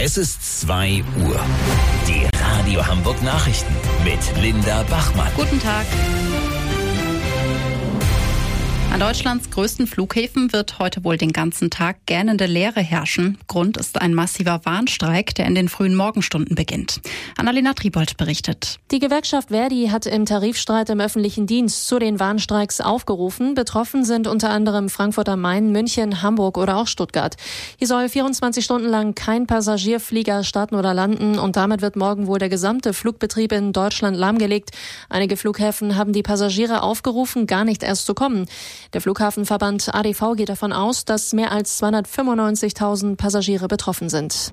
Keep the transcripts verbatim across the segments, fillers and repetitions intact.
Es ist zwei Uhr. Die Radio Hamburg Nachrichten mit Linda Bachmann. Guten Tag. An Deutschlands größten Flughäfen wird heute wohl den ganzen Tag gähnende Leere herrschen. Grund ist ein massiver Warnstreik, der in den frühen Morgenstunden beginnt. Annalena Triebold berichtet. Die Gewerkschaft Verdi hat im Tarifstreit im öffentlichen Dienst zu den Warnstreiks aufgerufen. Betroffen sind unter anderem Frankfurt am Main, München, Hamburg oder auch Stuttgart. Hier soll vierundzwanzig Stunden lang kein Passagierflieger starten oder landen und damit wird morgen wohl der gesamte Flugbetrieb in Deutschland lahmgelegt. Einige Flughäfen haben die Passagiere aufgerufen, gar nicht erst zu kommen. Der Flughafenverband A D V geht davon aus, dass mehr als zweihundertfünfundneunzigtausend Passagiere betroffen sind.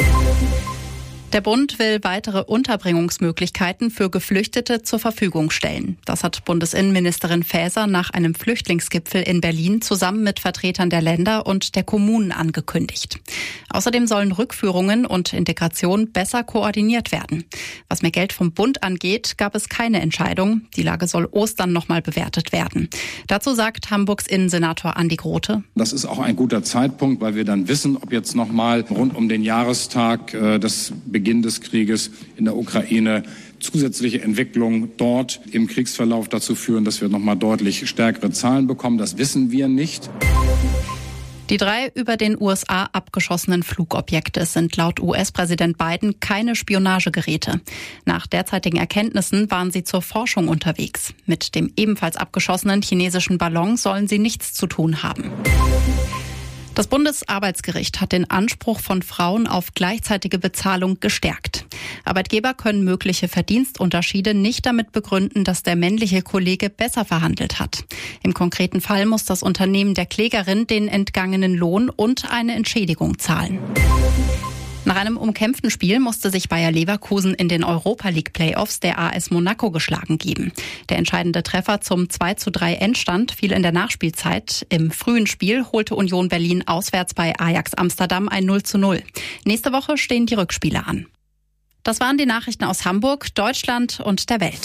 Der Bund will weitere Unterbringungsmöglichkeiten für Geflüchtete zur Verfügung stellen. Das hat Bundesinnenministerin Faeser nach einem Flüchtlingsgipfel in Berlin zusammen mit Vertretern der Länder und der Kommunen angekündigt. Außerdem sollen Rückführungen und Integration besser koordiniert werden. Was mehr Geld vom Bund angeht, gab es keine Entscheidung. Die Lage soll Ostern nochmal bewertet werden. Dazu sagt Hamburgs Innensenator Andi Grote: Das ist auch ein guter Zeitpunkt, weil wir dann wissen, ob jetzt nochmal rund um den Jahrestag äh, des Beginn des Krieges in der Ukraine zusätzliche Entwicklungen dort im Kriegsverlauf dazu führen, dass wir nochmal deutlich stärkere Zahlen bekommen. Das wissen wir nicht. Die drei über den U S A abgeschossenen Flugobjekte sind laut U S-Präsident Biden keine Spionagegeräte. Nach derzeitigen Erkenntnissen waren sie zur Forschung unterwegs. Mit dem ebenfalls abgeschossenen chinesischen Ballon sollen sie nichts zu tun haben. Das Bundesarbeitsgericht hat den Anspruch von Frauen auf gleichzeitige Bezahlung gestärkt. Arbeitgeber können mögliche Verdienstunterschiede nicht damit begründen, dass der männliche Kollege besser verhandelt hat. Im konkreten Fall muss das Unternehmen der Klägerin den entgangenen Lohn und eine Entschädigung zahlen. Nach einem umkämpften Spiel musste sich Bayer Leverkusen in den Europa-League-Playoffs der A S Monaco geschlagen geben. Der entscheidende Treffer zum zwei zu drei Endstand fiel in der Nachspielzeit. Im frühen Spiel holte Union Berlin auswärts bei Ajax Amsterdam ein null zu null. Nächste Woche stehen die Rückspiele an. Das waren die Nachrichten aus Hamburg, Deutschland und der Welt.